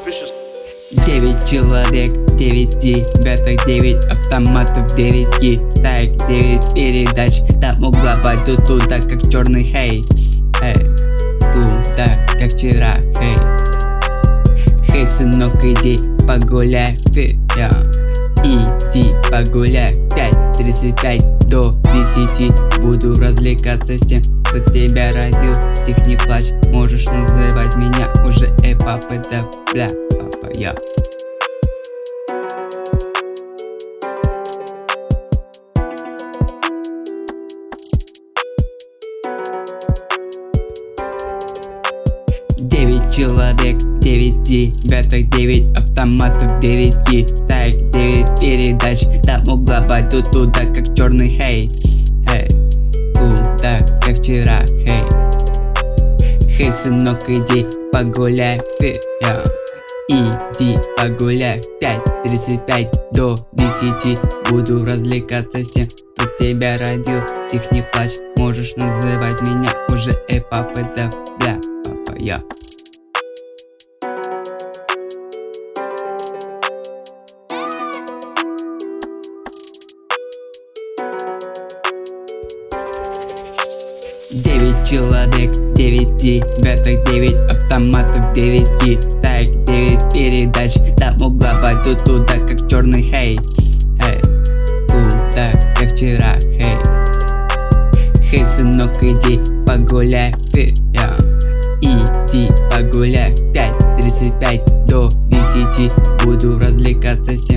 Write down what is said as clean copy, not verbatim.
vicious. 9 человек, 9 ребяток, 9 автоматов, 9 так, 9 передач. Там угла пойду туда, как черный хей. Туда, как вчера, хей. Хей, сынок, иди погуляй, иди погуляй. 5:35 до 10 буду развлекаться с тем, кто тебя родил. Тихо, не плачь, можешь называть меня уже папа, да бля, папа я. Девять человек, 9 ребяток, 9 автоматов, 9 так, 9 передач. Там угла пойду туда, как черный хей. Туда, как вчера, хей. Хей, сынок, иди погуляй, иди погуляй. 5:35 до 10 буду развлекаться с тем, кто тебя родил. Тихо, не плачь, можешь называть меня уже папа, да бля, папа я. Девять человек, 9 ребяток, 9 автоматов, 9 так, 9 передач. Там угла пойду туда, как черный хей. Туда, как вчера, хей. Хей, сынок, иди погуляй, иди погуляй. 5:35 до 10 буду развлекаться с